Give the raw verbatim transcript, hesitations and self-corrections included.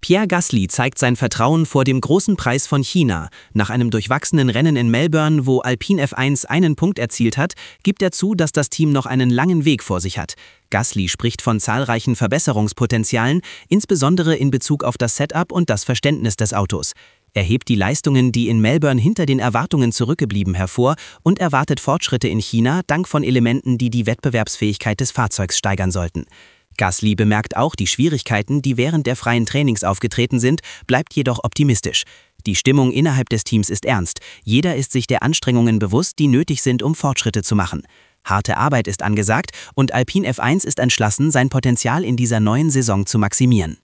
Pierre Gasly zeigt sein Vertrauen vor dem großen Preis von China. Nach einem durchwachsenen Rennen in Melbourne, wo Alpine F eins einen Punkt erzielt hat, gibt er zu, dass das Team noch einen langen Weg vor sich hat. Gasly spricht von zahlreichen Verbesserungspotenzialen, insbesondere in Bezug auf das Setup und das Verständnis des Autos. Er hebt die Leistungen, die in Melbourne hinter den Erwartungen zurückgeblieben, hervor und erwartet Fortschritte in China dank von Elementen, die die Wettbewerbsfähigkeit des Fahrzeugs steigern sollten. Gasly bemerkt auch die Schwierigkeiten, die während der freien Trainings aufgetreten sind, bleibt jedoch optimistisch. Die Stimmung innerhalb des Teams ist ernst. Jeder ist sich der Anstrengungen bewusst, die nötig sind, um Fortschritte zu machen. Harte Arbeit ist angesagt und Alpine F eins ist entschlossen, sein Potenzial in dieser neuen Saison zu maximieren.